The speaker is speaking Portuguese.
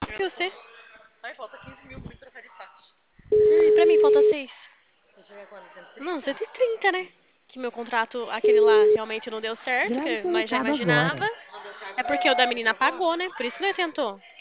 Que eu sei. Ai, falta 15 mil pra me trocar de fax. Ai, pra mim falta 6. Vai chegar quando? Não, 130? 130, né? Que meu contrato, aquele lá, realmente não deu certo, Grave que nós já deletado imaginava. agora. Não deu certo É porque porque o da ela menina tentou? pagou, né? Por isso que nós tentou.